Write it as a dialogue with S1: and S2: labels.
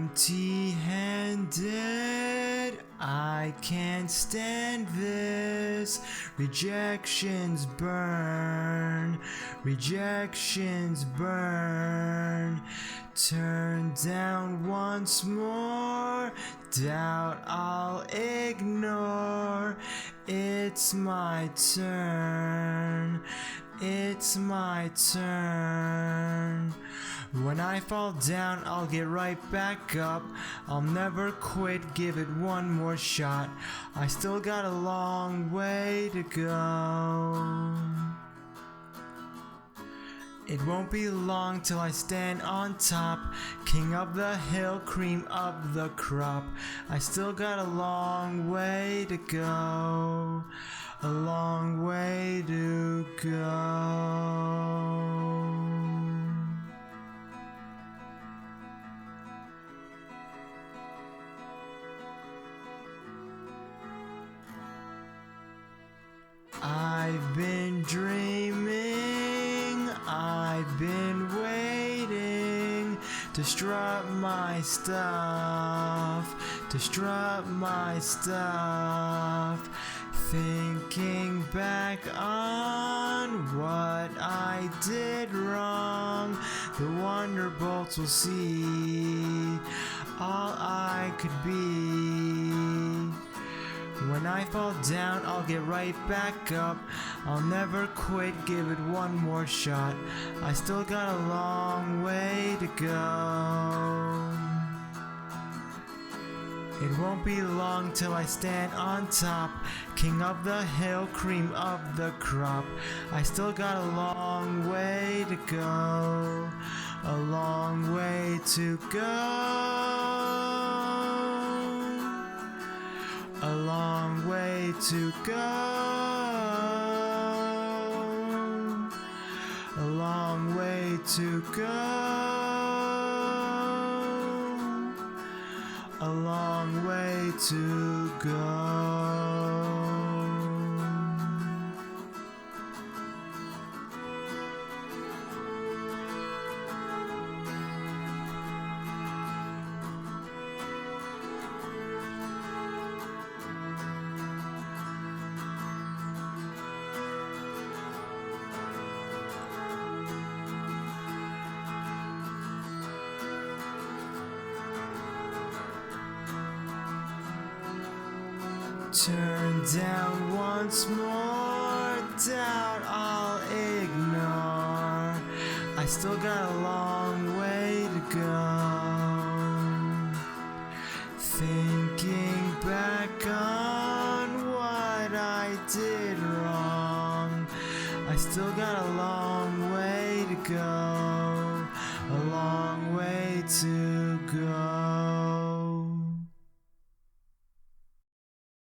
S1: Empty-handed, I can't stand this. Rejections burn, rejections burn. Turn down once more, doubt I'll ignore. It's my turn, it's my turn. When I fall down, I'll get right back up. I'll never quit, give it one more shot. I still got a long way to go. It won't be long till I stand on top, king of the hill, cream of the crop. I still got a long way to go, a long way to go. I've been dreaming, I've been waiting to strut my stuff, to strut my stuff. Thinking back on what I did wrong, the Wonderbolts will see all I could be. When I fall down, I'll get right back up. I'll never quit, give it one more shot. I still got a long way to go. It won't be long till I stand on top, king of the hill, cream of the crop. I still got a long way to go, a long way to go. A long way to go, a long way to go, a long way to go. Turn down once more, doubt I'll ignore. I still got a long way to go. Thinking back on what I did wrong, I still got a long way to go.